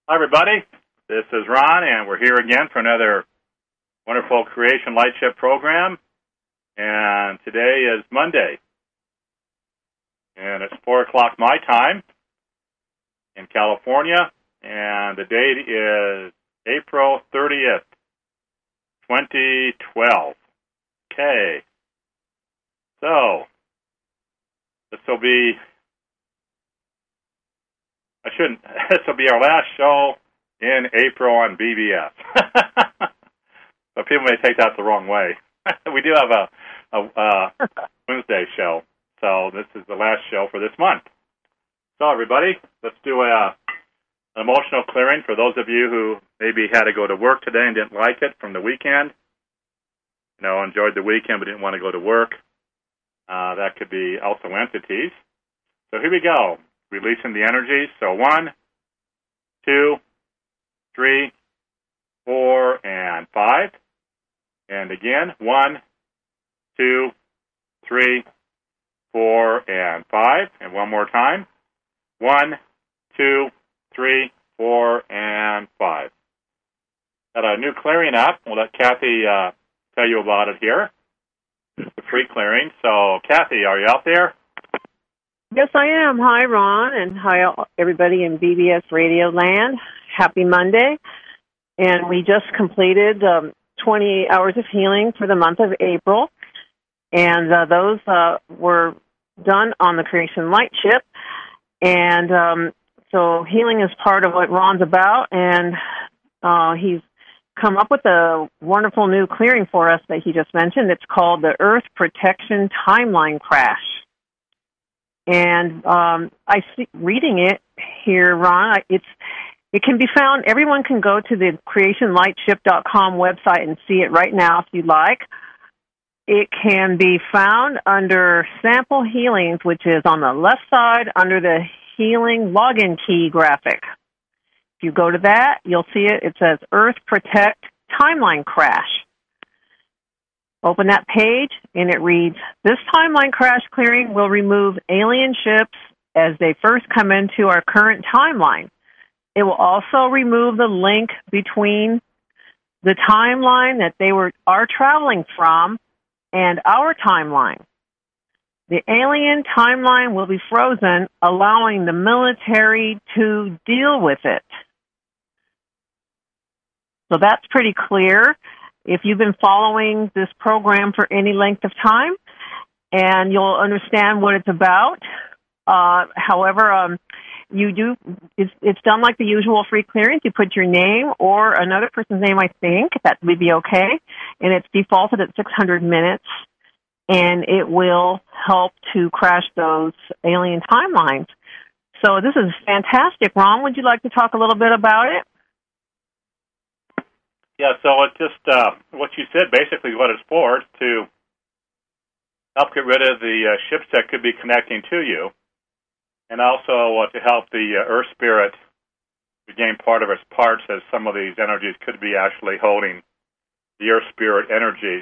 Hi, everybody. This is Ron, and we're here again for another wonderful Creation Lightship program. And today is Monday, and it's 4 o'clock my time in California, and the date is April 30th, 2012. Okay. So, this will be our last show in April on BBS. So people may take that the wrong way. We do have a Wednesday show, so this is the last show for this month. So everybody, let's do an emotional clearing for those of you who maybe had to go to work today and didn't like it from the weekend. Enjoyed the weekend but didn't want to go to work. That could be also entities. So here we go. Releasing the energies. So 1, 2, 3, 4, and 5. And again, 1, 2, 3, 4, and 5. And one more time. 1, 2, 3, 4, and 5. Got a new clearing up. We'll let Kathy tell you about it here. The free clearing. So, Kathy, are you out there? Yes, I am. Hi, Ron, and hi, everybody in BBS Radio Land. Happy Monday. And we just completed 28 hours of healing for the month of April. And those were done on the Creation Lightship. And so healing is part of what Ron's about. And he's come up with a wonderful new clearing for us that he just mentioned. It's called the Earth Protection Timeline Crash. And I see, reading it here, Ron, it can be found. Everyone can go to the creationlightship.com website and see it right now if you'd like. It can be found under Sample Healings, which is on the left side under the Healing Login Key graphic. If you go to that, you'll see it. It says Earth Protect Timeline Crash. Open that page, and it reads, this timeline crash clearing will remove alien ships as they first come into our current timeline. It will also remove the link between the timeline that they are traveling from and our timeline. The alien timeline will be frozen, allowing the military to deal with it. So that's pretty clear. If you've been following this program for any length of time, and you'll understand what it's about. However, it's done like the usual free clearance. You put your name or another person's name, I think. That would be okay. And it's defaulted at 600 minutes, and it will help to crash those alien timelines. So this is fantastic. Ron, would you like to talk a little bit about it? Yeah, so it's just what you said, basically what it's for, is to help get rid of the ships that could be connecting to you, and also to help the Earth Spirit regain part of its parts, as some of these energies could be actually holding the Earth Spirit energies,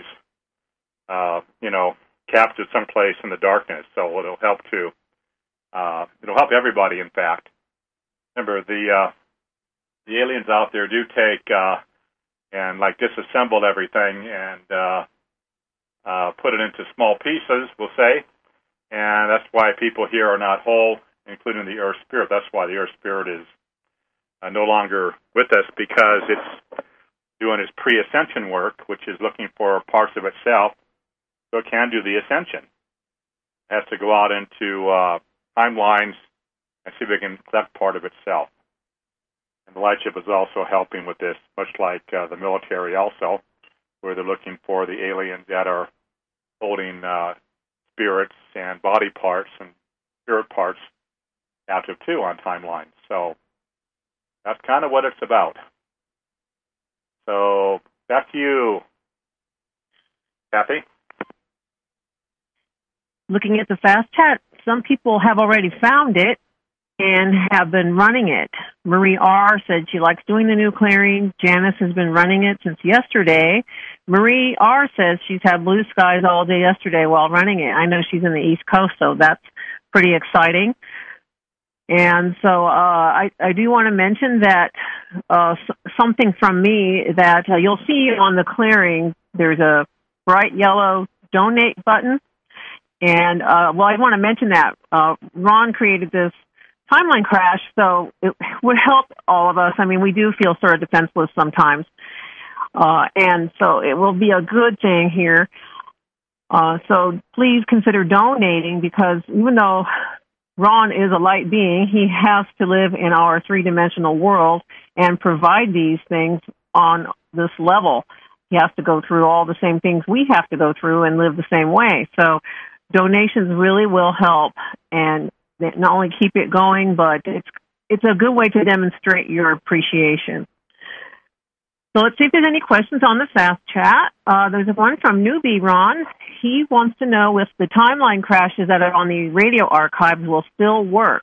captured someplace in the darkness. So it'll help it'll help everybody, in fact. Remember, the aliens out there do take... and disassemble everything and put it into small pieces, we'll say. And that's why people here are not whole, including the Earth Spirit. That's why the Earth Spirit is no longer with us, because it's doing its pre-ascension work, which is looking for parts of itself so it can do the ascension. It has to go out into timelines and see if it can collect part of itself. And the Lightship is also helping with this, much like the military also, where they're looking for the aliens that are holding spirits and body parts and spirit parts active too on timelines. So that's kind of what it's about. So back to you, Kathy. Looking at the fast chat, some people have already found it and have been running it. Marie R. said she likes doing the new clearing. Janice has been running it since yesterday. Marie R. says she's had blue skies all day yesterday while running it. I know she's in the East Coast, so that's pretty exciting. And so I do want to mention that something from me that you'll see on the clearing. There's a bright yellow donate button. And, I want to mention that Ron created this timeline crash, so it would help all of us. I mean, we do feel sort of defenseless sometimes. And so it will be a good thing here. So please consider donating, because even though Ron is a light being, he has to live in our three-dimensional world and provide these things on this level. He has to go through all the same things we have to go through and live the same way. So donations really will help, and not only keep it going, but it's a good way to demonstrate your appreciation. So let's see if there's any questions on the Fast Chat. There's one from Newbie Ron. He wants to know if the timeline crashes that are on the radio archives will still work.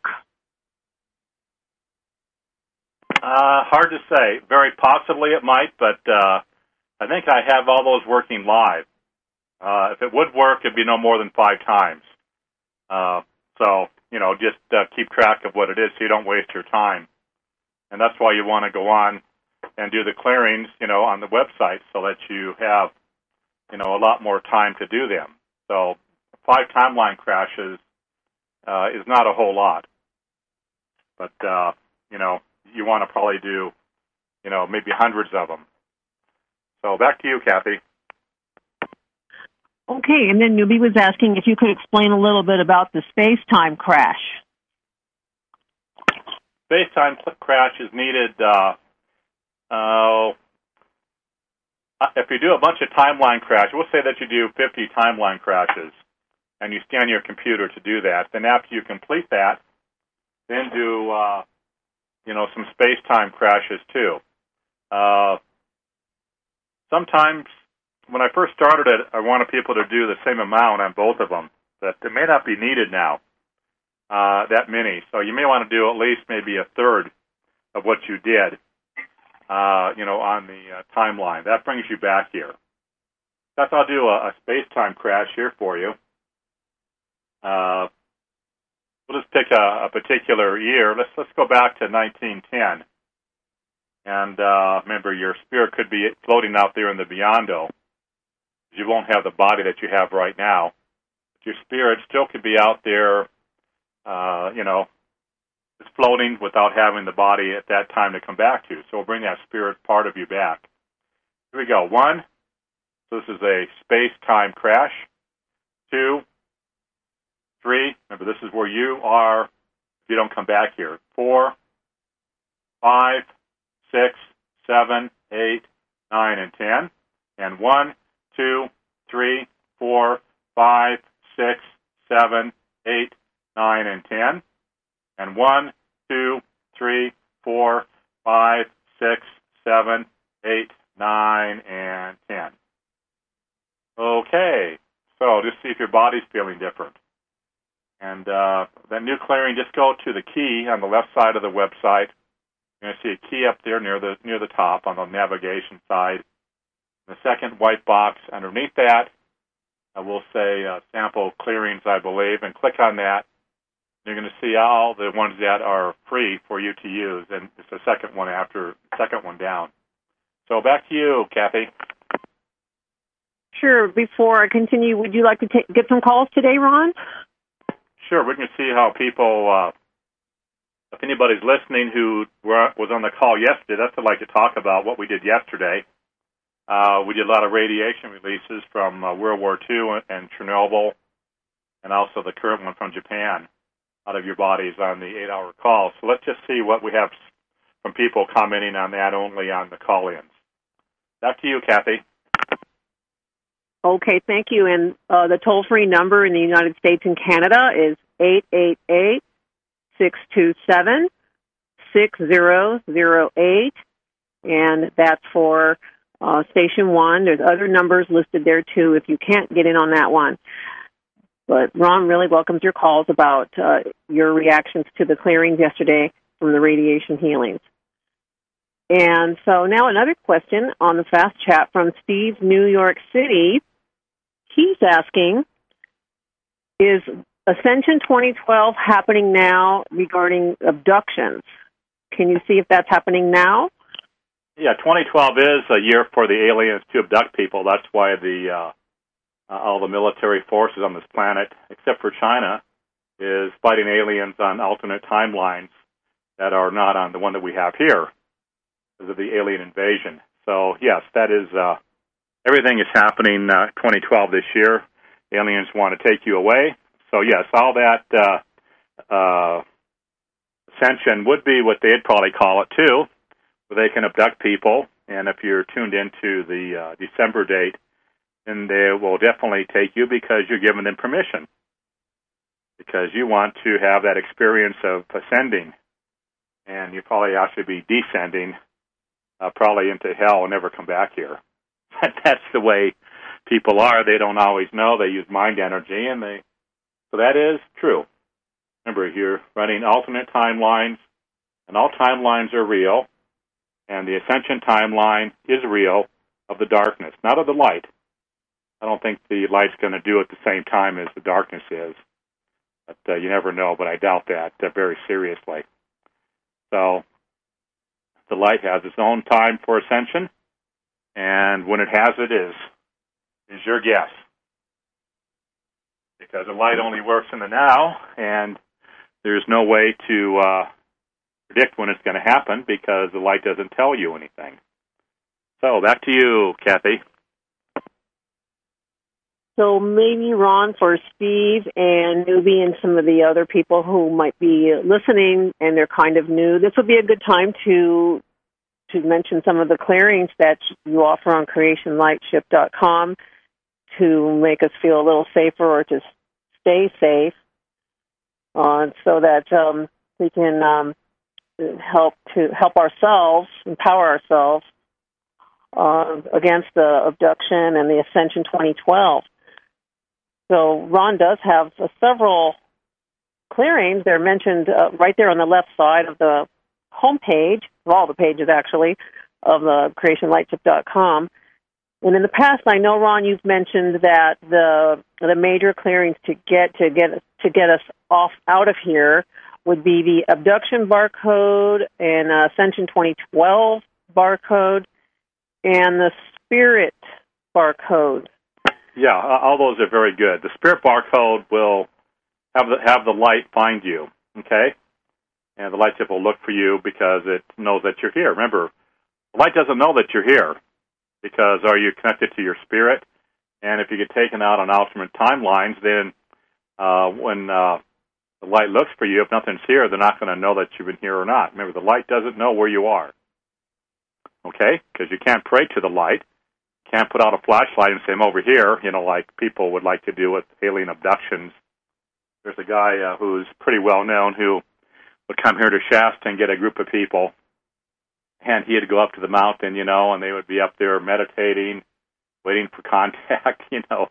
Hard to say. Very possibly it might, but I think I have all those working live. If it would work, it'd be no more than 5 times. So, just keep track of what it is so you don't waste your time. And that's why you want to go on and do the clearings, on the website so that you have, a lot more time to do them. So 5 timeline crashes is not a whole lot. But, you want to probably do, maybe hundreds of them. So back to you, Kathy. Okay, and then Newbie was asking if you could explain a little bit about the space-time crash. Space-time crash is needed if you do a bunch of timeline crashes. We'll say that you do 50 timeline crashes, and you scan your computer to do that. Then after you complete that, then do, some space-time crashes too. Sometimes, when I first started it, I wanted people to do the same amount on both of them, but it may not be needed now, that many. So you may want to do at least maybe a third of what you did, on the timeline. That brings you back here. That's I'll do a space-time crash here for you. We'll just pick a particular year. Let's go back to 1910. And remember, your spirit could be floating out there in the beyond-o. You won't have the body that you have right now. But your spirit still could be out there, it's floating without having the body at that time to come back to. So we'll bring that spirit part of you back. Here we go. 1, so this is a space-time crash. 2, 3, remember this is where you are if you don't come back here. 4, 5, 6, 7, 8, 9, and 10. And 1, 2, 3, 4, 5, 6, 7, 8, 9, and 10. And 1, 2, 3, 4, 5, 6, 7, 8, 9, and 10. Okay, so just see if your body's feeling different. And that new clearing, just go to the key on the left side of the website. You're going to see a key up there near the top on the navigation side. The second white box underneath that, I will say sample clearings, I believe, and click on that. You're going to see all the ones that are free for you to use, and it's the second one down. So back to you, Kathy. Sure. Before I continue, would you like to get some calls today, Ron? Sure. We can see how people, if anybody's listening who was on the call yesterday, that's what I'd like to talk about, what we did yesterday. We did a lot of radiation releases from World War II and Chernobyl, and also the current one from Japan out of your bodies on the 8-hour call. So let's just see what we have from people commenting on that only on the call-ins. Back to you, Kathy. Okay, thank you. And the toll-free number in the United States and Canada is 888-627-6008, and that's for Station 1. There's other numbers listed there, too, if you can't get in on that one. But Ron really welcomes your calls about your reactions to the clearings yesterday from the radiation healings. And so now another question on the Fast Chat from Steve, New York City. He's asking, is Ascension 2012 happening now regarding abductions? Can you see if that's happening now? Yeah, 2012 is a year for the aliens to abduct people. That's why all the military forces on this planet, except for China, is fighting aliens on alternate timelines that are not on the one that we have here because of the alien invasion. So, yes, that is everything is happening 2012 this year. Aliens want to take you away. So, yes, all that ascension would be what they'd probably call it, too, where they can abduct people. And if you're tuned into the December date, then they will definitely take you because you're giving them permission, because you want to have that experience of ascending, and you probably actually be descending probably into hell and never come back here. That's the way people are. They don't always know. They use mind energy, so that is true. Remember, you're running alternate timelines, and all timelines are real, and the ascension timeline is real of the darkness, not of the light. I don't think the light's going to do it the same time as the darkness is. But you never know, but I doubt that very seriously. So the light has its own time for ascension, and when it has it is your guess. Because the light only works in the now, and there's no way to predict when it's going to happen because the light doesn't tell you anything. So back to you, Kathy. So maybe, Ron, for Steve and Newbie and some of the other people who might be listening and they're kind of new, this would be a good time to mention some of the clearings that you offer on creationlightship.com to make us feel a little safer or to stay safe, so that we can help ourselves, empower ourselves against the abduction and the Ascension 2012. So Ron does have several clearings. They're mentioned right there on the left side of the homepage, of all the pages actually, of the creationlightship.com. And in the past, I know, Ron, you've mentioned that the major clearings to get us out of here would be the abduction barcode and Ascension 2012 barcode and the spirit barcode. Yeah, all those are very good. The spirit barcode will have the light find you, okay? And the light ship will look for you because it knows that you're here. Remember, the light doesn't know that you're here because are you connected to your spirit? And if you get taken out on alternate timelines, then when the light looks for you, if nothing's here, they're not going to know that you've been here or not. Remember, the light doesn't know where you are, okay? Because you can't pray to the light. Can't put out a flashlight and say, I'm over here, like people would like to do with alien abductions. There's a guy who's pretty well known who would come here to Shasta and get a group of people, and he'd go up to the mountain, and they would be up there meditating, waiting for contact,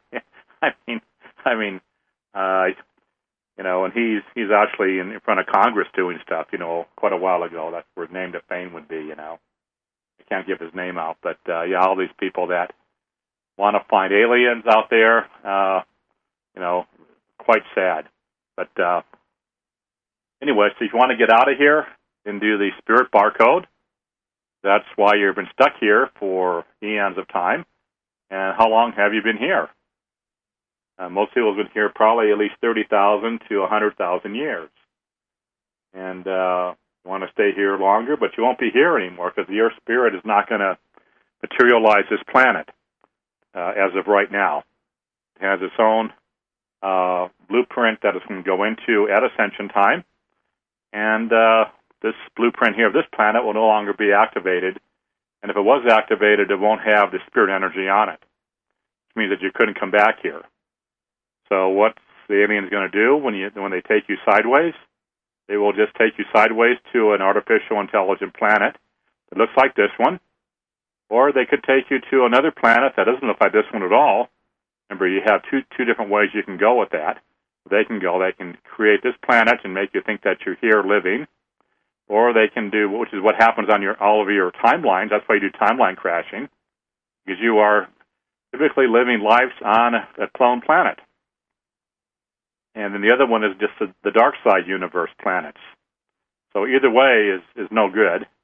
and he's actually in front of Congress doing stuff, quite a while ago. That's where Name to Fame would be, I can't give his name out, but all these people that want to find aliens out there, quite sad. But anyway, so if you want to get out of here and do the spirit barcode, that's why you've been stuck here for eons of time. And how long have you been here? Most people have been here probably at least 30,000 to 100,000 years. And want to stay here longer, but you won't be here anymore because your spirit is not going to materialize this planet as of right now. It has its own blueprint that it's going to go into at ascension time, and this blueprint here of this planet will no longer be activated, and if it was activated, it won't have the spirit energy on it, which means that you couldn't come back here. So what's the aliens going to do when they take you sideways? They will just take you sideways to an artificial intelligent planet that looks like this one, or they could take you to another planet that doesn't look like this one at all. Remember, you have two different ways you can go with that. They can create this planet and make you think that you're here living, or they can do, which is what happens on all of your timelines. That's why you do timeline crashing, because you are typically living lives on a clone planet. And then the other one is just the dark side universe planets. So either way is no good.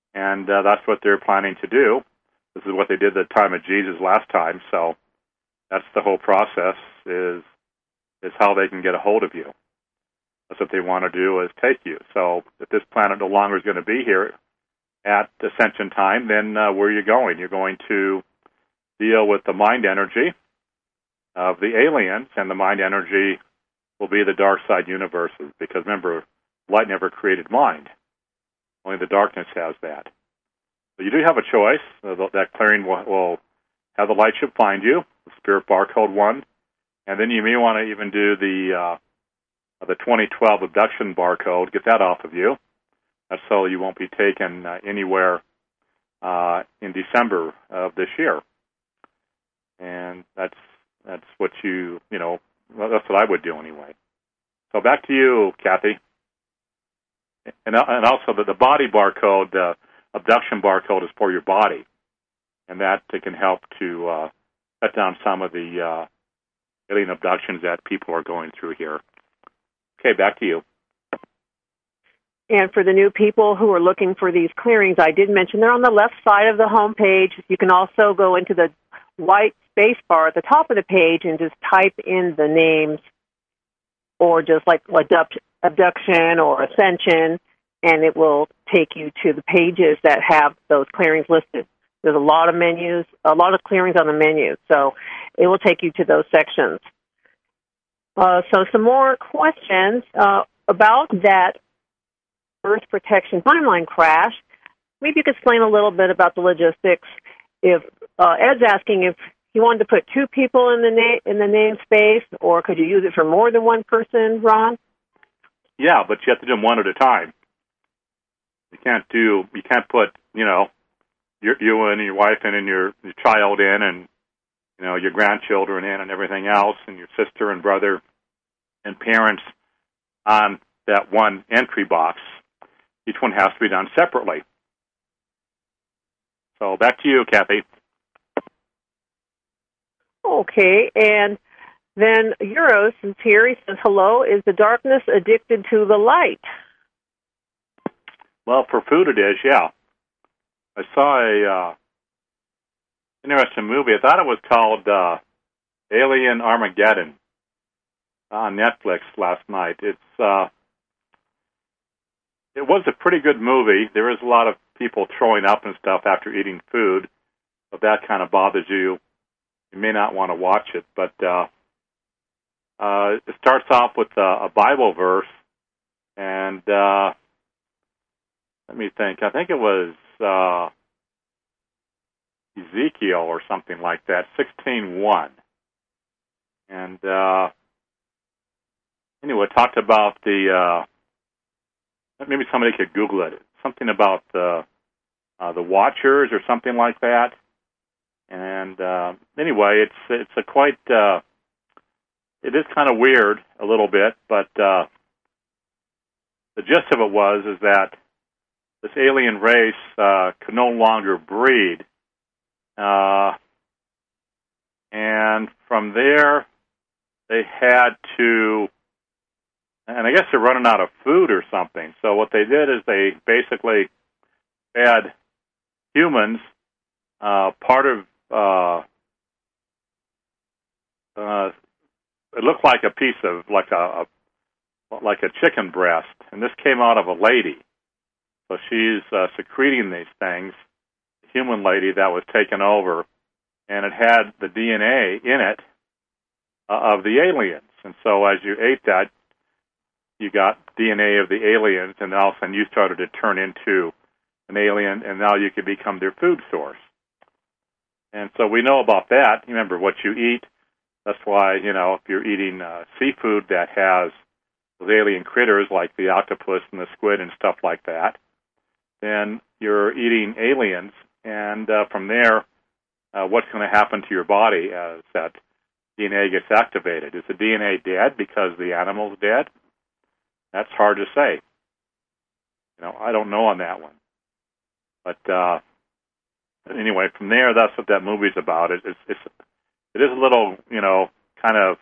and that's what they're planning to do. This is what they did at the time of Jesus last time, so that's the whole process, is how they can get a hold of you. That's what they want to do, is take you. So if this planet no longer is going to be here at Ascension time, then where are you going? You're going to deal with the mind energy of the aliens, and the mind energy will be the dark side universes, because remember, light never created mind. Only the darkness has that. So you do have a choice. That clearing will have the light ship find you, the Spirit Barcode 1, and then you may want to even do the 2012 abduction barcode, get that off of you. That's so you won't be taken anywhere in December of this year. And that's what that's what I would do anyway. So back to you, Kathy. And also the body barcode, the abduction barcode, is for your body, and that can help to cut down some of the alien abductions that people are going through here. Okay, back to you. And for the new people who are looking for these clearings, I did mention they're on the left side of the home page. You can also go into the white space bar at the top of the page and just type in the names, or just like abduction or ascension, and it will take you to the pages that have those clearings listed. There's a lot of menus, a lot of clearings on the menu, so it will take you to those sections. So some more questions about that Earth protection timeline crash. Maybe you could explain a little bit about the logistics. If Ed's asking if he wanted to put two people in the namespace, or could you use it for more than one person, Ron? Yeah, but you have to do them one at a time. You can't put you and your wife and your child in, and your grandchildren in, and everything else, and your sister and brother and parents on that one entry box. Each one has to be done separately. So back to you, Kathy. Okay, and then Euros is here. He says, hello, is the darkness addicted to the light? Well, for food it is, yeah. I saw a interesting movie. I thought it was called Alien Armageddon on Netflix last night. It was a pretty good movie. There is a lot of people throwing up and stuff after eating food. If that kind of bothers you, you may not want to watch it. But it starts off with a Bible verse, and let me think. I think it was Ezekiel or something like that, 16:1. And anyway, it talked about maybe somebody could Google it. Something about the Watchers or something like that. And anyway, it's a quite it is kind of weird a little bit, but the gist of it is that this alien race could no longer breed, and from there they had to, and I guess they're running out of food or something. So what they did is they basically had humans part of it looked like a piece of like a chicken breast, and this came out of a lady. So she's secreting these things, human lady that was taken over, and it had the DNA in it of the aliens. And so as you ate that, you got DNA of the aliens, and all of a sudden you started to turn into an alien, and now you could become their food source. And so we know about that. Remember, what you eat, that's why, if you're eating seafood that has those alien critters like the octopus and the squid and stuff like that, then you're eating aliens, and from there, what's going to happen to your body as that DNA gets activated? Is the DNA dead because the animal's dead? That's hard to say. I don't know on that one. But anyway, from there, that's what that movie's about. It is a little, kind of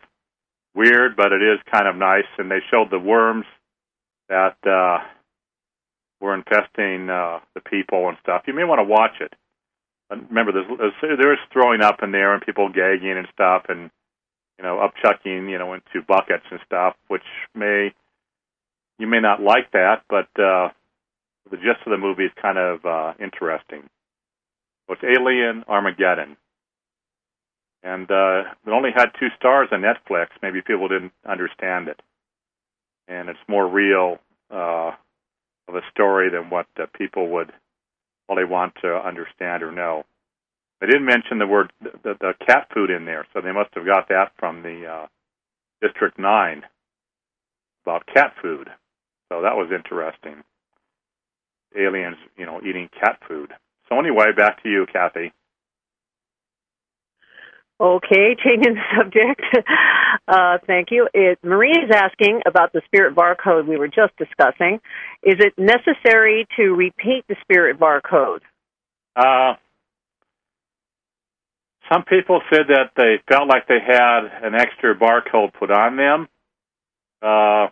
weird, but it is kind of nice. And they showed the worms that were infesting the people and stuff, you may want to watch it. Remember, there's throwing up in there and people gagging and stuff, and upchucking, into buckets and stuff, which you may not like that, but the gist of the movie is kind of interesting. So it's Alien Armageddon. And it only had 2 stars on Netflix. Maybe people didn't understand it. And it's more real of a story than what people would probably want to understand or know. They didn't mention the word, the cat food in there, so they must have got that from the District 9 about cat food. So that was interesting. Aliens, eating cat food. So anyway, back to you, Kathy. Okay, changing the subject. Thank you. Marie is asking about the spirit barcode we were just discussing. Is it necessary to repeat the spirit barcode? Some people said that they felt like they had an extra barcode put on them. The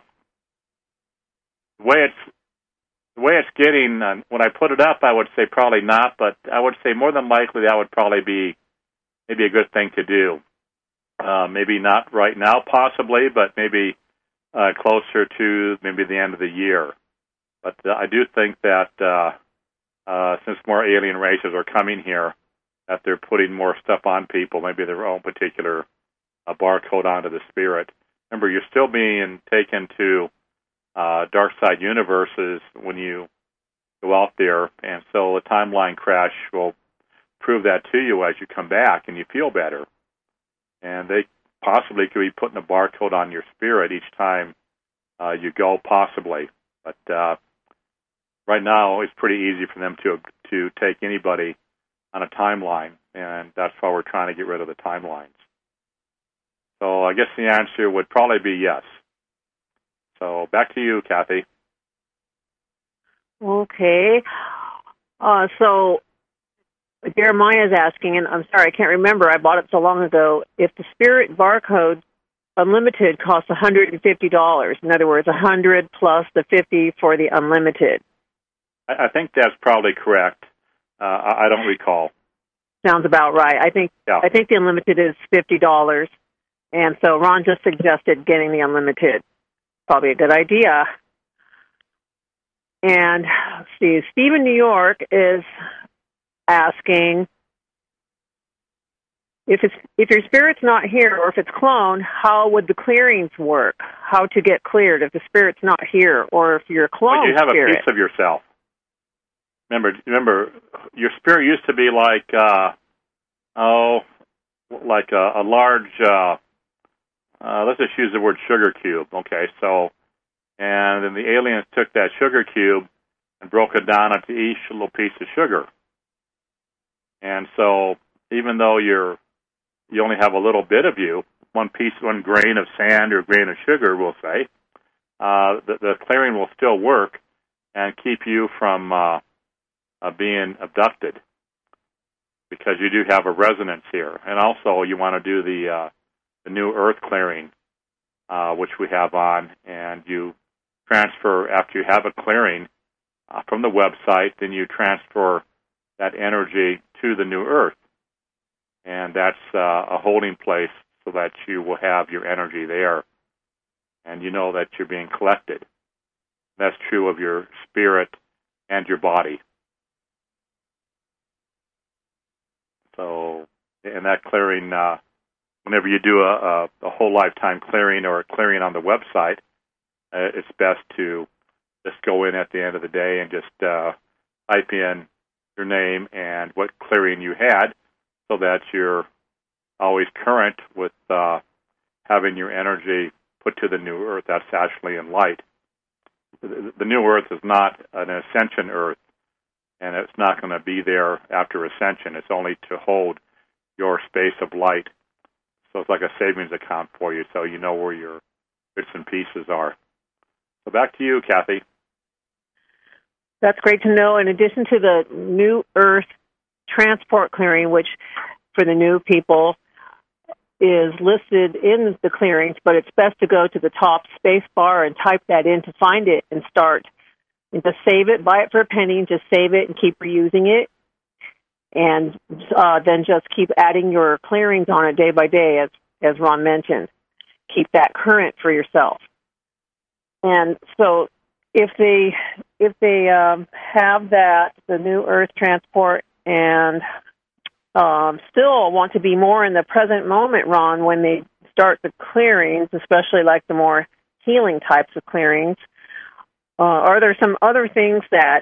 way it's getting, when I put it up, I would say probably not, but I would say more than likely that would probably be maybe a good thing to do. Maybe not right now, possibly, but maybe closer to maybe the end of the year. But I do think that since more alien races are coming here, that they're putting more stuff on people, maybe their own particular barcode onto the spirit. Remember, you're still being taken to dark side universes when you go out there, and so a timeline crash will prove that to you as you come back and you feel better. And they possibly could be putting a barcode on your spirit each time you go, possibly. But right now, it's pretty easy for them to take anybody on a timeline, and that's why we're trying to get rid of the timelines. So I guess the answer would probably be yes. So back to you, Kathy. Okay. So Jeremiah is asking, and I'm sorry, I can't remember. I bought it so long ago. If the Spirit Barcode Unlimited costs $150, in other words, 100 plus the 50 for the Unlimited. I think that's probably correct. I don't recall. Sounds about right. I think the Unlimited is $50, and so Ron just suggested getting the Unlimited. Probably a good idea. And let's see, Steve in New York is asking if your spirit's not here, or if it's cloned, how would the clearings work? How to get cleared if the spirit's not here, or if you're cloned? Well, you have a piece of yourself. Remember, your spirit used to be like a large. Let's just use the word sugar cube. Okay, so, and then the aliens took that sugar cube and broke it down into each little piece of sugar. And so, even though you only have a little bit of you, one grain of sand or grain of sugar, we'll say, the clearing will still work and keep you from being abducted, because you do have a resonance here. And also, you want to do the New Earth clearing, which we have on, and you transfer after you have a clearing from the website. Then you transfer that energy to the New Earth, and that's a holding place so that you will have your energy there, and you know that you're being collected. That's true of your spirit and your body. So, and that clearing, whenever you do a whole lifetime clearing or a clearing on the website, it's best to just go in at the end of the day and just type in your name and what clearing you had, so that you're always current with having your energy put to the New Earth. That's actually in light. The New Earth is not an ascension Earth, and it's not going to be there after ascension. It's only to hold your space of light. So it's like a savings account for you, so you know where your bits and pieces are. So back to you, Kathy. That's great to know. In addition to the New Earth transport clearing, which for the new people is listed in the clearings, but it's best to go to the top space bar and type that in to find it and start And just save it, buy it for a penny, just save it and keep reusing it. And then just keep adding your clearings on it day by day, as Ron mentioned. Keep that current for yourself. And so if they have that, the New Earth transport, and still want to be more in the present moment, Ron, when they start the clearings, especially like the more healing types of clearings, are there some other things that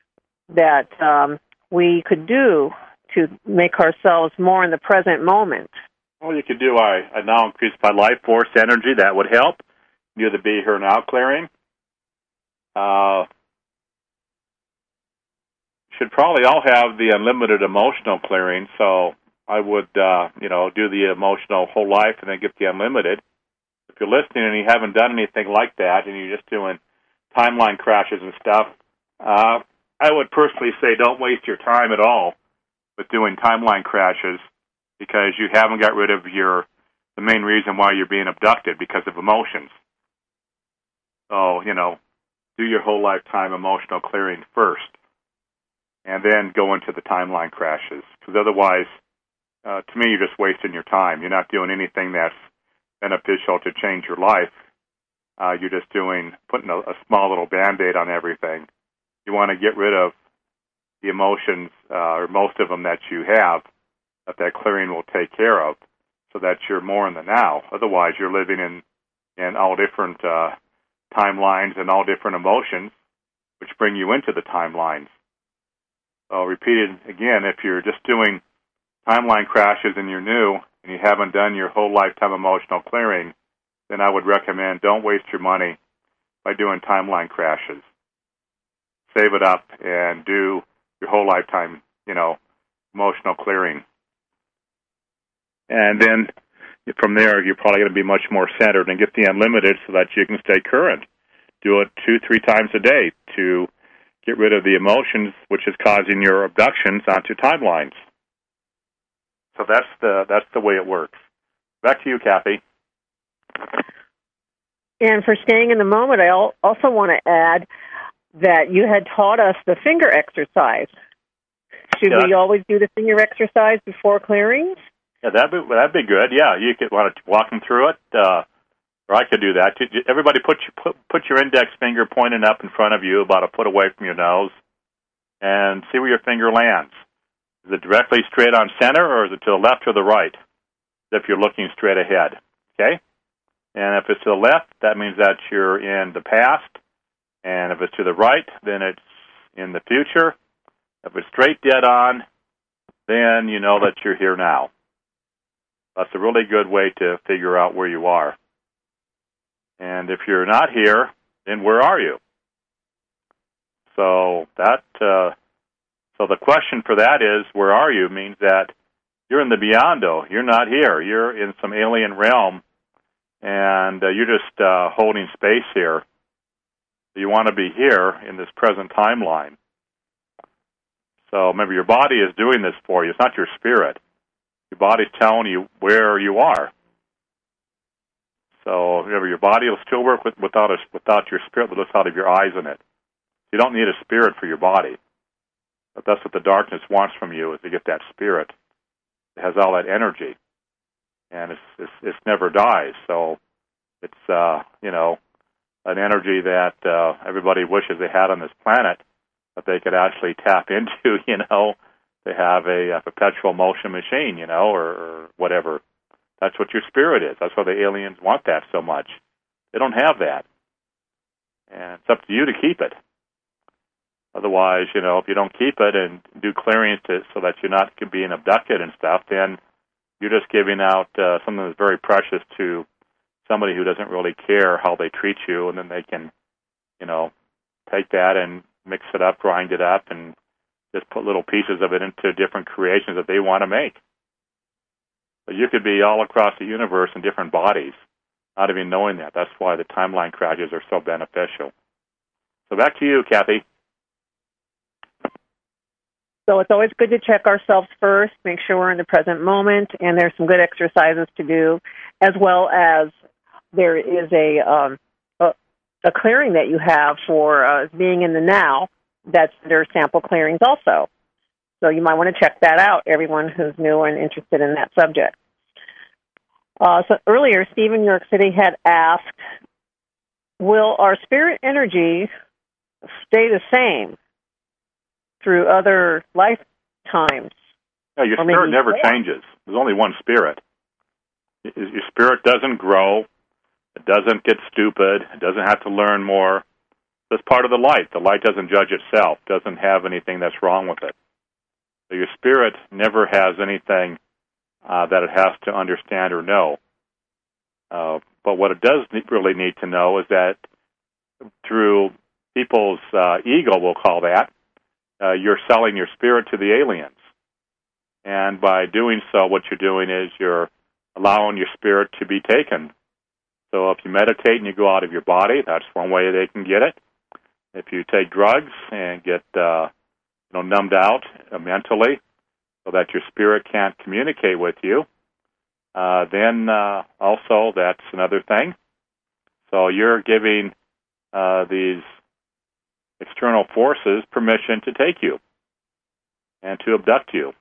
we could do to make ourselves more in the present moment? Well, you could do a now increased by life force energy. That would help. Do the Be Here Now clearing. Should probably all have the unlimited emotional clearing. So I would, do the emotional whole life and then get the unlimited. If you're listening and you haven't done anything like that and you're just doing timeline crashes and stuff, I would personally say don't waste your time at all with doing timeline crashes, because you haven't got rid of the main reason why you're being abducted, because of emotions. So, do your whole lifetime emotional clearing first, and then go into the timeline crashes. Because otherwise, to me, you're just wasting your time. You're not doing anything that's beneficial to change your life. You're just putting a small little Band-Aid on everything. You want to get rid of the emotions, or most of them that you have, that clearing will take care of, so that you're more in the now. Otherwise, you're living in all different timelines and all different emotions, which bring you into the timelines. So repeated again, if you're just doing timeline crashes and you're new and you haven't done your whole lifetime emotional clearing, then I would recommend don't waste your money by doing timeline crashes. Save it up and do your whole lifetime, emotional clearing. And then from there, you're probably going to be much more centered and get the unlimited so that you can stay current. Do it 2-3 times a day to get rid of the emotions which is causing your abductions onto timelines. So that's the way it works. Back to you, Kathy. And for staying in the moment, I also want to add that you had taught us the finger exercise. Should we always do the finger exercise before clearings? Yeah, that'd be good. Yeah, you could want to walk them through it, or I could do that. Everybody, put your index finger pointing up in front of you, about a foot away from your nose, and see where your finger lands. Is it directly straight on center, or is it to the left or the right? If you're looking straight ahead, okay? And if it's to the left, that means that you're in the past. And if it's to the right, then it's in the future. If it's straight dead on, then you know that you're here now. That's a really good way to figure out where you are. And if you're not here, then where are you? So so the question for that is, where are you, means that you're in the beyond-o. You're not here. You're in some alien realm, and you're just holding space here. You want to be here in this present timeline. So remember, your body is doing this for you. It's not your spirit. Your body's telling you where you are. So remember, your body will still work without your spirit that looks out of your eyes in it. You don't need a spirit for your body. But that's what the darkness wants from you, is to get that spirit. It has all that energy, and it never dies. So it's an energy that everybody wishes they had on this planet, that they could actually tap into. They have a perpetual motion machine, or whatever. That's what your spirit is. That's why the aliens want that so much. They don't have that, and it's up to you to keep it. Otherwise, if you don't keep it and do clearings so that you're not being abducted and stuff, then you're just giving out something that's very precious to somebody who doesn't really care how they treat you, and then they can, take that and mix it up, grind it up, and just put little pieces of it into different creations that they want to make. But you could be all across the universe in different bodies, not even knowing that. That's why the timeline crashes are so beneficial. So back to you, Kathy. So it's always good to check ourselves first, make sure we're in the present moment, and there's some good exercises to do, as well as there is a clearing that you have for being in the now. That's under sample clearings also. So you might want to check that out, everyone who's new and interested in that subject. So earlier, Steve in New York City had asked, will our spirit energy stay the same through other lifetimes? Yeah, your spirit never changes. There's only one spirit. Your spirit doesn't grow. It doesn't get stupid. It doesn't have to learn more. That's part of the light. The light doesn't judge itself, doesn't have anything that's wrong with it. So your spirit never has anything that it has to understand or know. But what it does really need to know is that through people's ego, we'll call that, you're selling your spirit to the aliens. And by doing so, what you're doing is you're allowing your spirit to be taken. So if you meditate and you go out of your body, that's one way they can get it. If you take drugs and get numbed out mentally so that your spirit can't communicate with you, then also that's another thing. So you're giving these external forces permission to take you and to abduct you.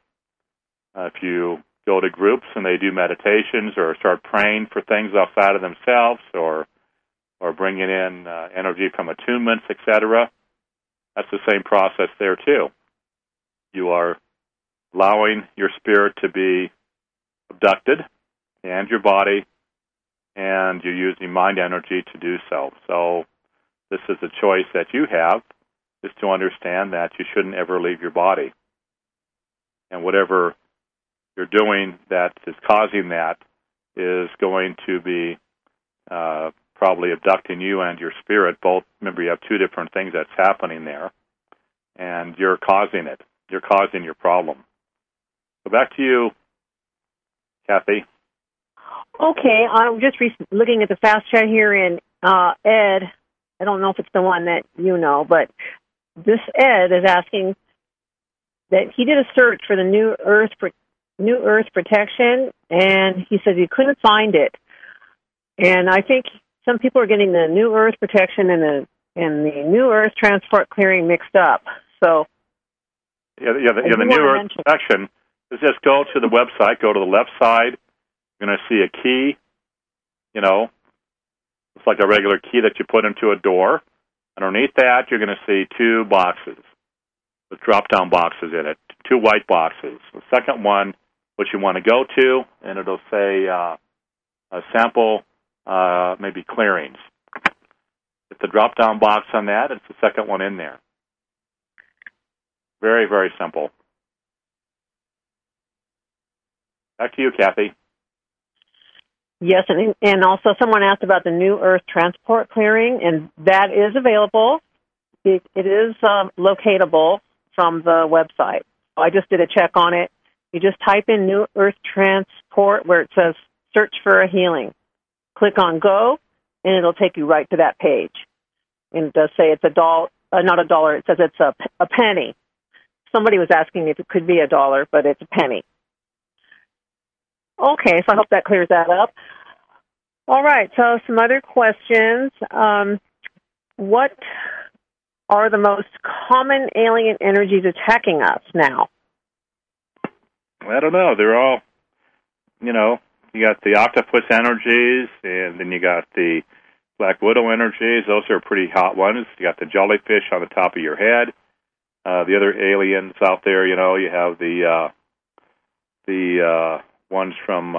If you go to groups and they do meditations or start praying for things outside of themselves or bringing in energy from attunements, etc., that's the same process there too. You are allowing your spirit to be abducted and your body, and you're using mind energy to do so. So this is a choice that you have, is to understand that you shouldn't ever leave your body. And whatever you're doing that is causing that is going to be probably abducting you and your spirit. Both, remember, you have two different things that's happening there, and you're causing it. You're causing your problem. So back to you, Kathy. Okay, I'm just looking at the fast chat here, and Ed, I don't know if it's the one that you know, but this Ed is asking that he did a search for the New Earth protection, and he said he couldn't find it. And I think some people are getting the New Earth protection and the New Earth transport clearing mixed up. So the New Earth protection is just go to the website, go to the left side. You're going to see a key. It's like a regular key that you put into a door. Underneath that, you're going to see two boxes with drop-down boxes in it, two white boxes. The second one, which you want to go to, and it'll say a sample, maybe clearings. It's the drop-down box on that. It's the second one in there. Very, very simple. Back to you, Kathy. Yes, and also someone asked about the New Earth transport clearing, and that is available. It is locatable from the website. I just did a check on it. You just type in New Earth transport where it says search for a healing. Click on go, and it'll take you right to that page. And it does say it's not a dollar. It says it's a penny. Somebody was asking if it could be $1, but it's a penny. Okay, so I hope that clears that up. All right, so some other questions. What are the most common alien energies attacking us now? I don't know. They're all, you got the octopus energies, and then you got the black widow energies. Those are pretty hot ones. You got the jellyfish on the top of your head. The other aliens out there, you have the ones from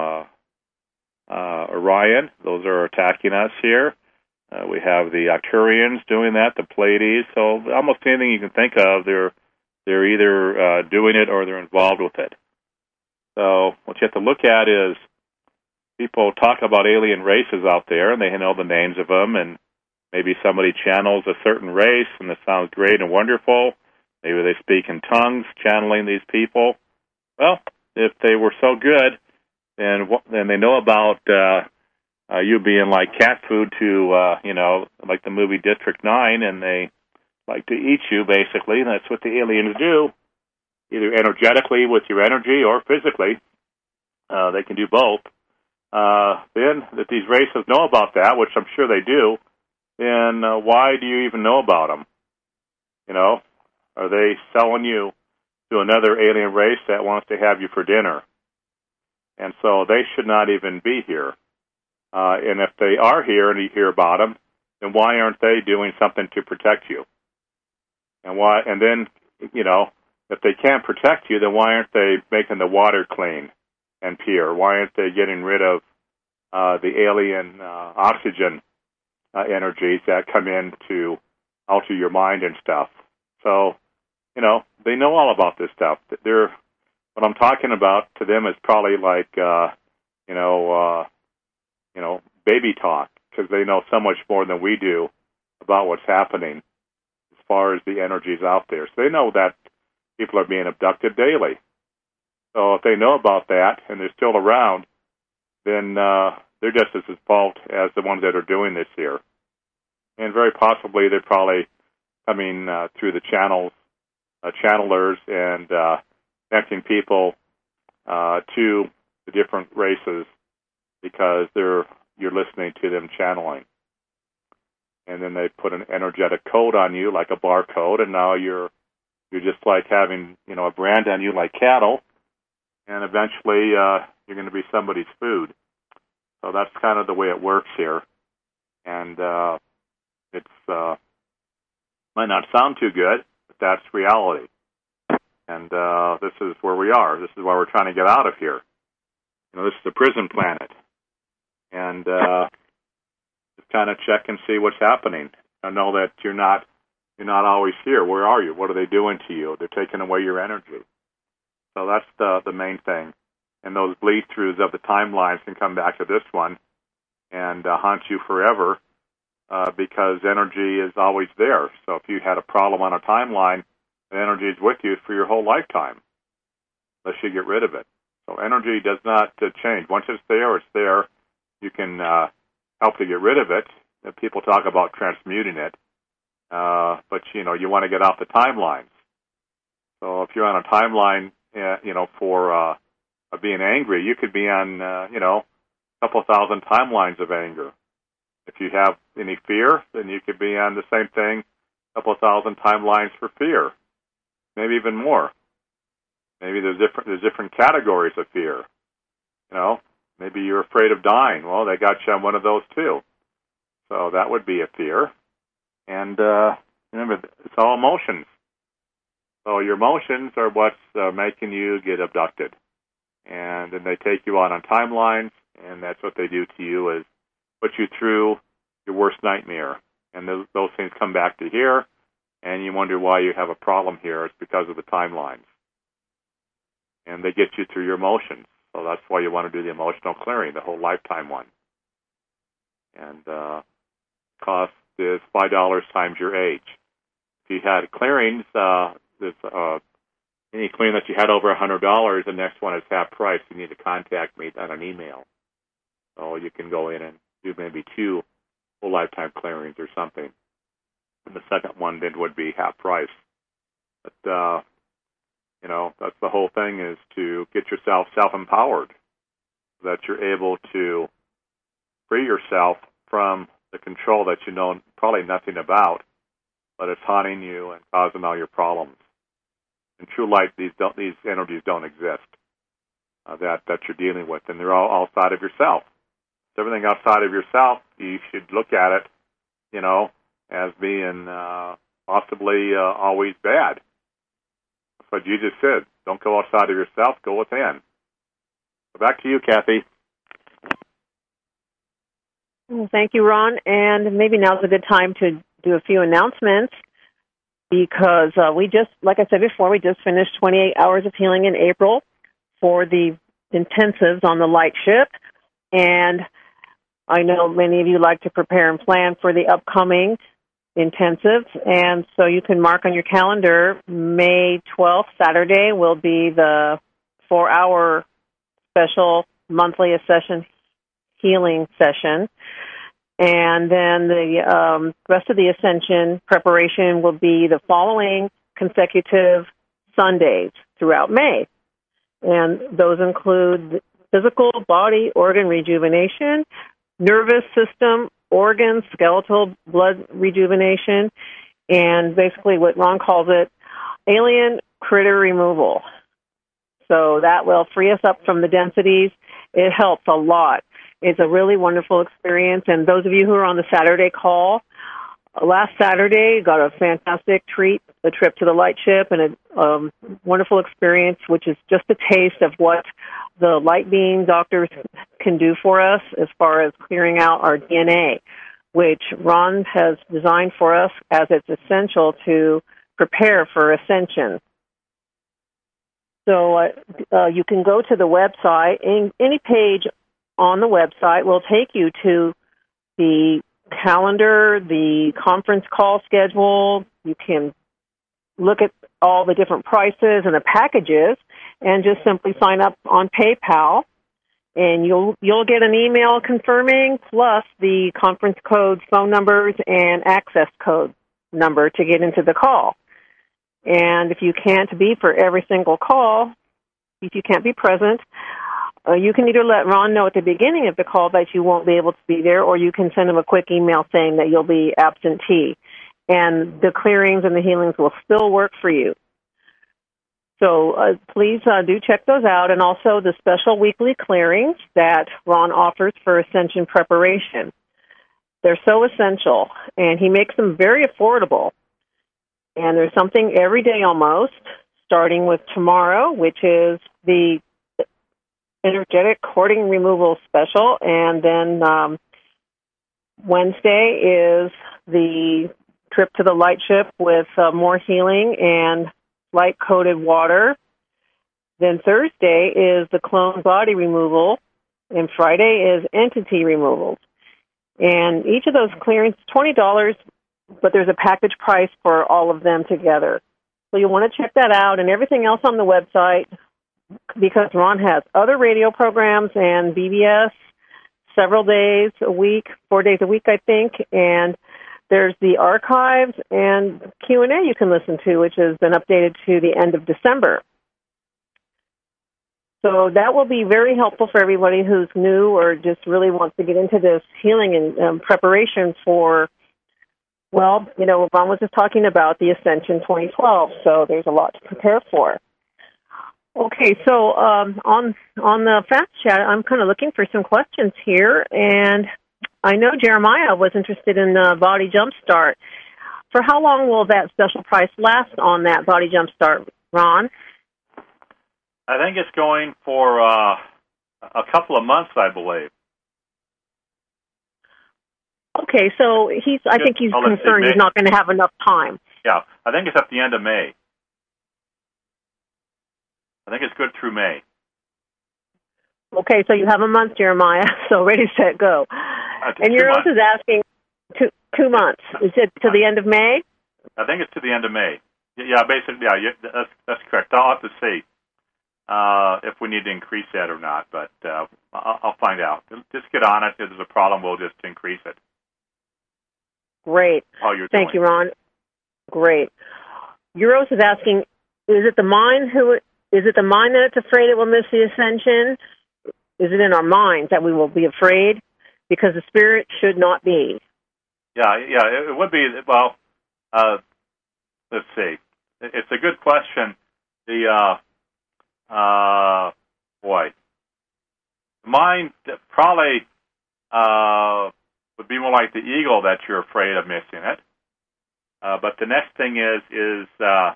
Orion. Those are attacking us here. We have the Arcturians doing that, the Pleiades. So almost anything you can think of, they're either doing it or they're involved with it. So what you have to look at is people talk about alien races out there, and they know the names of them, and maybe somebody channels a certain race, and it sounds great and wonderful. Maybe they speak in tongues, channeling these people. Well, if they were so good, then they know about you being like cat food to, like the movie District 9, and they like to eat you, basically. And that's what the aliens do, either energetically with your energy or physically. They can do both. Then that these races know about that, which I'm sure they do, then why do you even know about them? You know, are they selling you to another alien race that wants to have you for dinner? And so they should not even be here. And if they are here and you hear about them, then why aren't they doing something to protect you? And why? And then, you know, if they can't protect you, then why aren't they making the water clean and pure? Why aren't they getting rid of the alien oxygen energies that come in to alter your mind and stuff? So, you know, they know all about this stuff. What I'm talking about to them is probably like, baby talk, because they know so much more than we do about what's happening as far as the energies out there. So they know that people are being abducted daily. So if they know about that and they're still around, then they're just as at fault as the ones that are doing this here. And very possibly they're probably coming through the channelers and connecting people to the different races because you're listening to them channeling. And then they put an energetic code on you, like a barcode, and now you're just like having, you know, a brand on you like cattle, and eventually you're going to be somebody's food. So that's kind of the way it works here. And it's might not sound too good, but that's reality. And this is where we are. This is why we're trying to get out of here. You know, this is a prison planet. And just kind of check and see what's happening. I know that you're not always here. Where are you? What are they doing to you? They're taking away your energy. So that's the main thing. And those bleed-throughs of the timelines can come back to this one and haunt you forever because energy is always there. So if you had a problem on a timeline, the energy is with you for your whole lifetime, unless you get rid of it. So energy does not change. Once it's there, it's there. You can help to get rid of it. People talk about transmuting it, but you know you want to get off the timelines. So if you're on a timeline, for being angry, you could be on a couple thousand timelines of anger. If you have any fear, then you could be on the same thing, a couple thousand timelines for fear, maybe even more. Maybe there's different categories of fear. You know, maybe you're afraid of dying. Well, they got you on one of those too. So that would be a fear. And remember, it's all emotions. So your emotions are what's making you get abducted. And then they take you on timelines, and that's what they do to you is put you through your worst nightmare. And those things come back to here, and you wonder why you have a problem here. It's because of the timelines. And they get you through your emotions. So that's why you want to do the emotional clearing, the whole lifetime one. And cost is $5 times your age. If you had clearings, any clearing that you had over $100, the next one is half price. You need to contact me on an email. So you can go in and do maybe 2 full lifetime clearings or something. And the second one then would be half price. But that's the whole thing, is to get yourself self-empowered so that you're able to free yourself from the control that you know probably nothing about, but it's haunting you and causing all your problems. In true light, these energies don't exist that you're dealing with, and they're all outside of yourself. So everything outside of yourself, you should look at it, as being possibly always bad. But you just said, don't go outside of yourself, go within. So back to you, Kathy. Well, thank you, Ron. And maybe now's a good time to do a few announcements because we just, like I said before, we just finished 28 hours of healing in April for the intensives on the light ship. And I know many of you like to prepare and plan for the upcoming intensive, and so you can mark on your calendar May 12th, Saturday, will be the 4-hour special monthly session healing session. And then the rest of the Ascension preparation will be the following consecutive Sundays throughout May. And those include physical, body, organ rejuvenation, nervous system, organs, skeletal, blood rejuvenation, and basically what Ron calls it, alien critter removal. So that will free us up from the densities. It helps a lot. It's a really wonderful experience. And those of you who are on the Saturday call, last Saturday got a fantastic treat, a trip to the light ship, and a wonderful experience, which is just a taste of what the light beam doctors can do for us as far as clearing out our DNA, which Ron has designed for us as it's essential to prepare for ascension. So you can go to the website. Any page on the website will take you to the calendar, the conference call schedule. You can look at all the different prices and the packages and just simply sign up on PayPal. And you'll get an email confirming, plus the conference code, phone numbers, and access code number to get into the call. And if you can't be for every single call, if you can't be present, you can either let Ron know at the beginning of the call that you won't be able to be there, or you can send him a quick email saying that you'll be absentee. And the clearings and the healings will still work for you. So please do check those out, and also the special weekly clearings that Ron offers for Ascension preparation. They're so essential, and he makes them very affordable. And there's something every day almost, starting with tomorrow, which is the energetic cording removal special, and then Wednesday is the trip to the light ship with more healing and light-coated water. Then Thursday is the clone body removal, and Friday is entity removals. And each of those clearings is $20, but there's a package price for all of them together. So you'll want to check that out and everything else on the website, because Ron has other radio programs and BBS several days a week, 4 days a week, I think, and there's the archives and Q&A you can listen to, which has been updated to the end of December. So that will be very helpful for everybody who's new or just really wants to get into this healing and preparation for, well, you know, Ron was just talking about the Ascension 2012, so there's a lot to prepare for. Okay, so on the Fast Chat, I'm kind of looking for some questions here, and I know Jeremiah was interested in the Body Jumpstart. For how long will that special price last on that Body Jumpstart, Ron? I think it's going for a couple of months, I believe. Okay, so I think he's concerned he's not going to have enough time. Yeah, I think it's at the end of May. I think it's good through May. Okay, so you have a month, Jeremiah, so ready, set, go. And Euros is asking 2 months. Is it to the end of May? I think it's to the end of May. Yeah, basically, yeah, that's correct. I'll have to see if we need to increase that or not, but I'll find out. Just get on it. If there's a problem, we'll just increase it. Great. Thank you, Ron. Great. Euros is asking, is it the mind that's afraid it will miss the ascension? Is it in our minds that we will be afraid? Because the spirit should not be. Yeah, it would be. Well, let's see. It's a good question. The mind probably would be more like the eagle that you're afraid of missing it. But the next thing is the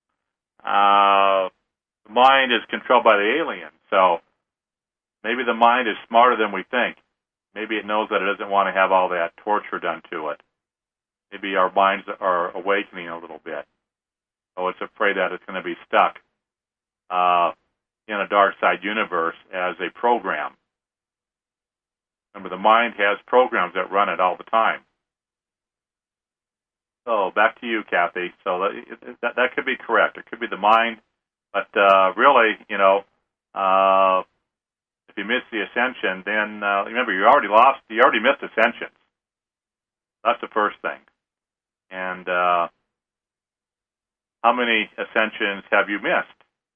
mind is controlled by the alien. So maybe the mind is smarter than we think. Maybe it knows that it doesn't want to have all that torture done to it. Maybe our minds are awakening a little bit. So it's afraid that it's going to be stuck in a dark side universe as a program. Remember, the mind has programs that run it all the time. So back to you, Kathy. So that could be correct. It could be the mind, but really, you know, if you miss the ascension, then remember you already missed ascensions. That's the first thing. And how many ascensions have you missed?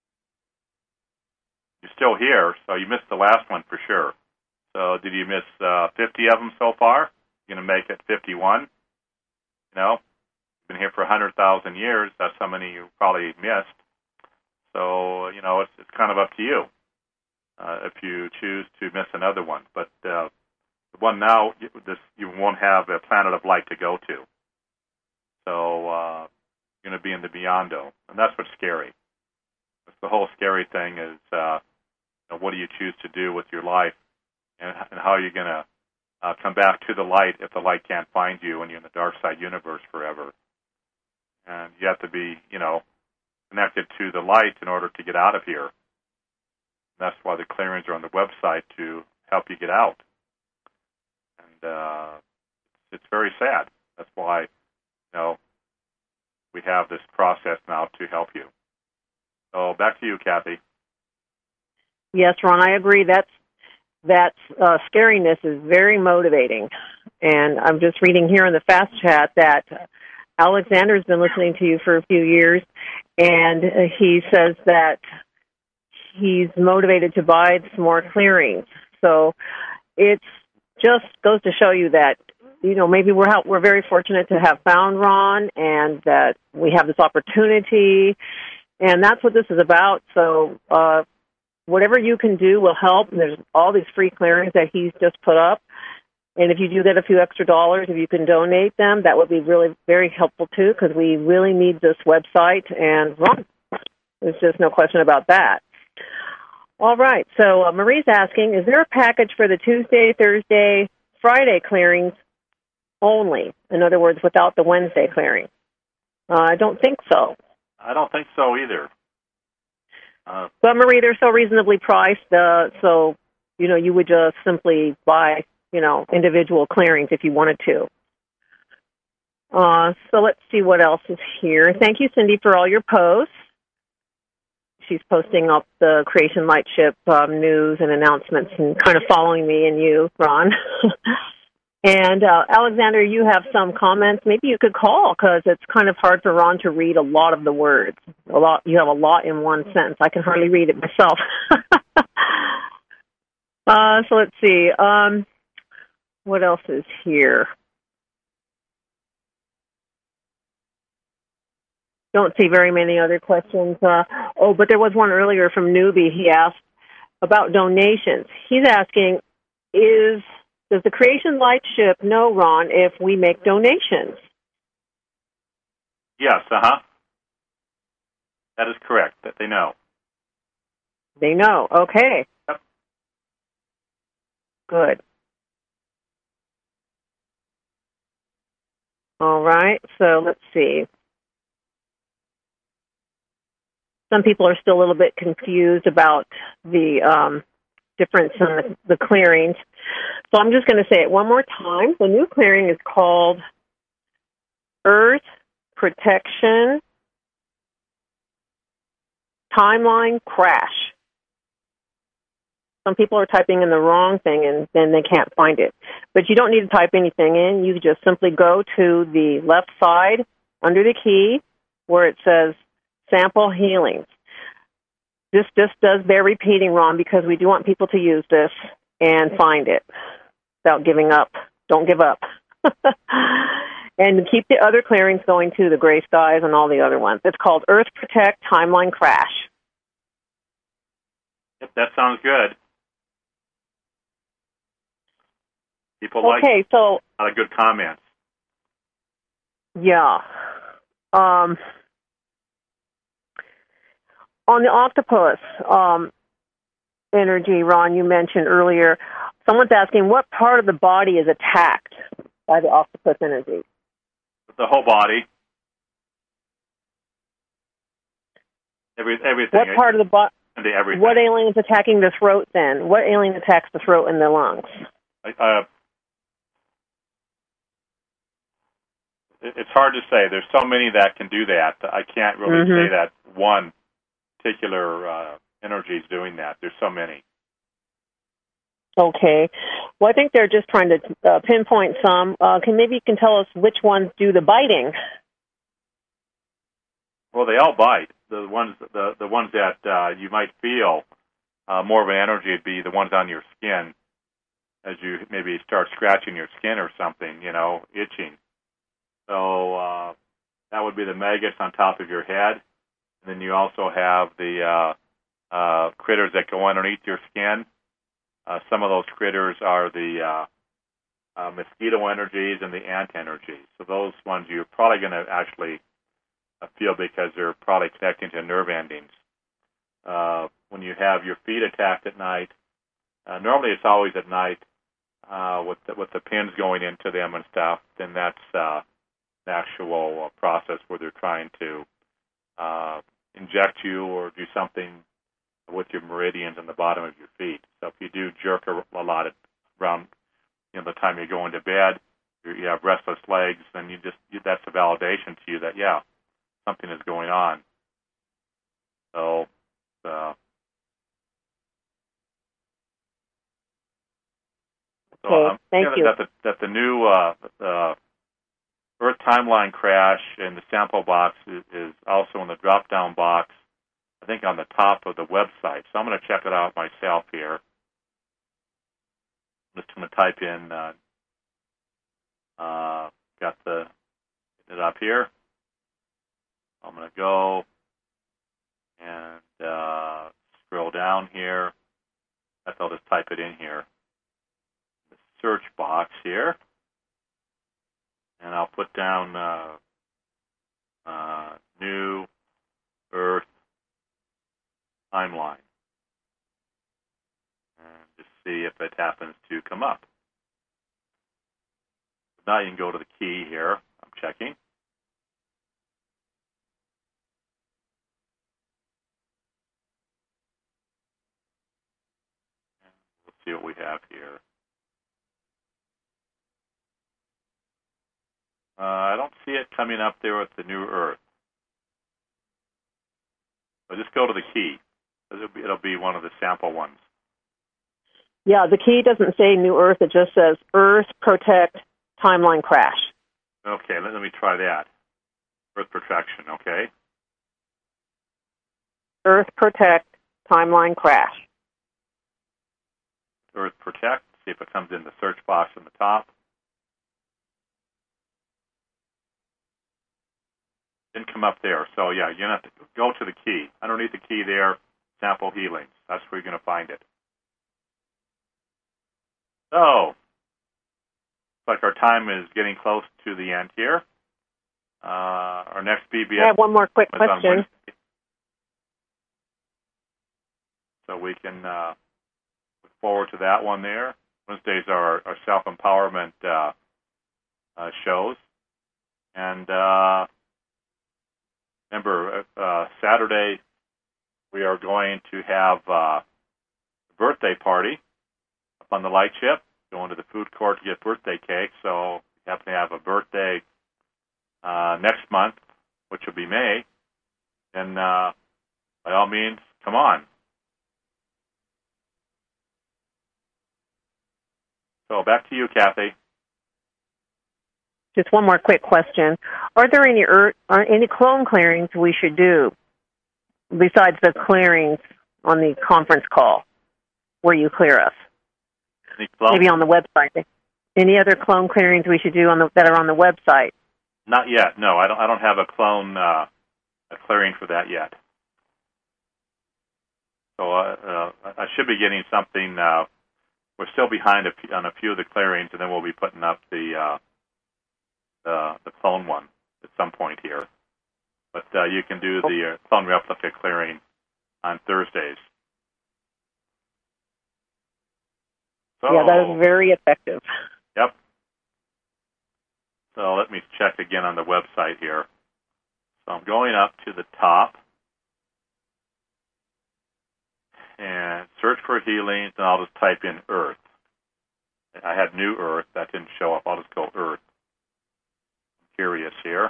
You're still here, so you missed the last one for sure. So did you miss 50 of them so far? you're going to make it 51. You know, you've been here for 100,000 years. That's how many you probably missed. So, you know, it's kind of up to you if you choose to miss another one. But the one now, you won't have a planet of light to go to. So you're going to be in the beyond-o, and that's what's scary. The whole scary thing is what do you choose to do with your life, and how you're going to come back to the light if the light can't find you and you're in the dark side universe forever. And you have to be, connected to the light in order to get out of here. That's why the clearings are on the website to help you get out. And it's very sad. That's why, we have this process now to help you. So back to you, Kathy. Yes, Ron, I agree. That scariness is very motivating. And I'm just reading here in the fast chat that Alexander's been listening to you for a few years, and he says that he's motivated to buy some more clearings. So it just goes to show you that, maybe we're very fortunate to have found Ron, and that we have this opportunity, and that's what this is about. So whatever you can do will help. And there's all these free clearings that he's just put up. And if you do get a few extra dollars, if you can donate them, that would be really very helpful, too, because we really need this website. And Ron, there's just no question about that. All right. So Marie's asking, is there a package for the Tuesday, Thursday, Friday clearings only? In other words, without the Wednesday clearing? I don't think so. I don't think so either. But, Marie, they're so reasonably priced, so, you would just simply buy, individual clearings if you wanted to. So let's see what else is here. Thank you, Cindy, for all your posts. She's posting up the Creation Lightship news and announcements and kind of following me and you, Ron. And, Alexander, you have some comments. Maybe you could call because it's kind of hard for Ron to read a lot of the words. You have a lot in one sentence. I can hardly read it myself. So let's see. What else is here? Don't see very many other questions. But there was one earlier from Newbie. He asked about donations. He's asking, does the Creation Lightship know, Ron, if we make donations? Yes, That is correct, that they know. They know, okay. Yep. Good. All right, so let's see. Some people are still a little bit confused about the difference in the clearings. So I'm just going to say it one more time. The new clearing is called Earth Protection Timeline Crash. Some people are typing in the wrong thing and then they can't find it. But you don't need to type anything in. You just simply go to the left side under the key where it says Sample Healings. This just does bear repeating, Ron, because we do want people to use this and find it without giving up. Don't give up. And keep the other clearings going too, the gray skies and all the other ones. It's called Earth Protect Timeline Crash. Yep, that sounds good. People like a lot of good comments. Yeah. On the octopus energy, Ron, you mentioned earlier, someone's asking what part of the body is attacked by the octopus energy? The whole body. Everything. What part of the body? Everything. What alien is attacking the throat then? What alien attacks the throat and the lungs? It's hard to say. There's so many that can do that. I can't really say that one particular energy is doing that. There's so many. Okay. Well, I think they're just trying to pinpoint some. Maybe you can tell us which ones do the biting? Well, they all bite. The ones that you might feel more of an energy would be the ones on your skin. as you maybe start scratching your skin or something, itching. So that would be the maggots on top of your head. And then you also have the critters that go underneath your skin. Some of those critters are the mosquito energies and the ant energies. So those ones you're probably going to actually feel because they're probably connecting to nerve endings. When you have your feet attacked at night, normally it's always at night with the pins going into them and stuff, then that's the actual process where they're trying to inject you or do something with your meridians on the bottom of your feet. So if you do jerk a lot around the time you're going to bed, you have restless legs, then that's a validation to you that, yeah, something is going on. So thank you. That the new Earth timeline crash in the sample box is also in the drop-down box, I think on the top of the website. So I'm going to check it out myself here. I'm just going to type in, got it up here. I'm going to go and scroll down here. I'll just type it in here. The search box here. And I'll put down New Earth Timeline. And just see if it happens to come up. Now you can go to the key here. I'm checking. Let's see what we have here. I don't see it coming up there with the New Earth. So just go to the key. It'll be one of the sample ones. Yeah, the key doesn't say New Earth. It just says Earth Protect Timeline Crash. Okay, let me try that. Earth Protection, okay. Earth Protect Timeline Crash. Earth Protect. See if it comes in the search box on the top. Didn't come up there. So, yeah, you're going to have to go to the key. Underneath the key there, sample healings. That's where you're going to find it. So, looks like our time is getting close to the end here. Our next BBS... I have one more quick question. So we can look forward to that one there. Wednesdays are our self-empowerment shows. And remember, Saturday we are going to have a birthday party up on the light ship, going to the food court to get birthday cake. So we happen to have a birthday next month, which will be May. And by all means, come on. So back to you, Kathy. Just one more quick question. Are there any clone clearings we should do besides the clearings on the conference call where you clear us? Maybe on the website. Any other clone clearings we should do that are on the website? Not yet. No, I don't have a clone a clearing for that yet. So I should be getting something. We're still behind on a few of the clearings, and then we'll be putting up the clone one at some point here. But you can do the clone replica clearing on Thursdays. So, yeah, that is very effective. Yep. So let me check again on the website here. So I'm going up to the top and search for healings, and I'll just type in Earth. I had New Earth. That didn't show up. I'll just go Earth. I'm curious here.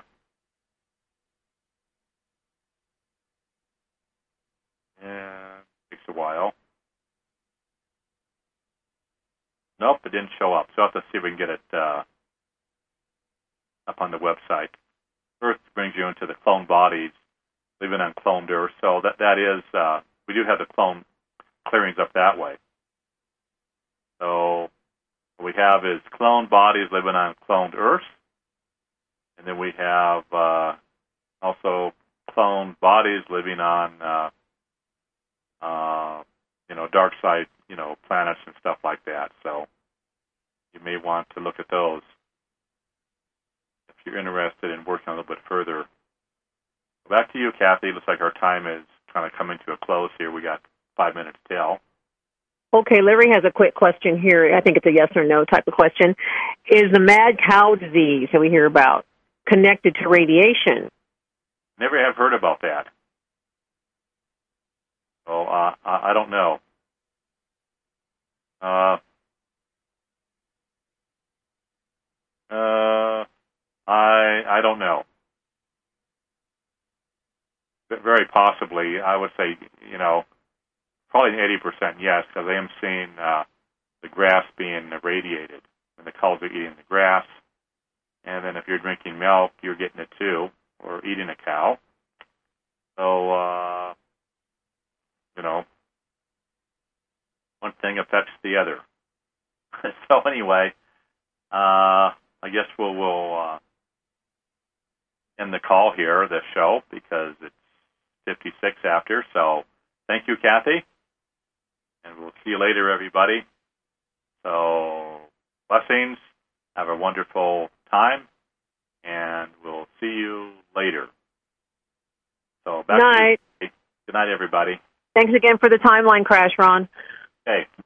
And it takes a while. Nope, it didn't show up. So I'll have to see if we can get it up on the website. Earth brings you into the clone bodies, living on cloned Earth. So that is, we do have the clone clearings up that way. So What we have is cloned bodies living on cloned Earths, and then we have also cloned bodies living on dark side planets and stuff like that. So you may want to look at those if you're interested in working a little bit further. Back to you, Kathy. Looks like our time is kind of coming to a close here. We got 5 minutes till. Okay, Larry has a quick question here. I think it's a yes or no type of question. Is the mad cow disease that we hear about connected to radiation? Never have heard about that. So I don't know. I don't know. But very possibly, I would say, probably 80% yes, because I am seeing the grass being irradiated, and the cows are eating the grass. And then if you're drinking milk, you're getting it too, or eating a cow. So, one thing affects the other. So anyway, I guess we'll end the call here, the show, because it's 56 after. So thank you, Kathy. And we'll see you later, everybody. So blessings. Have a wonderful time. And we'll see you later. So back night. to you. Good night, everybody. Thanks again for the timeline crash, Ron. Okay.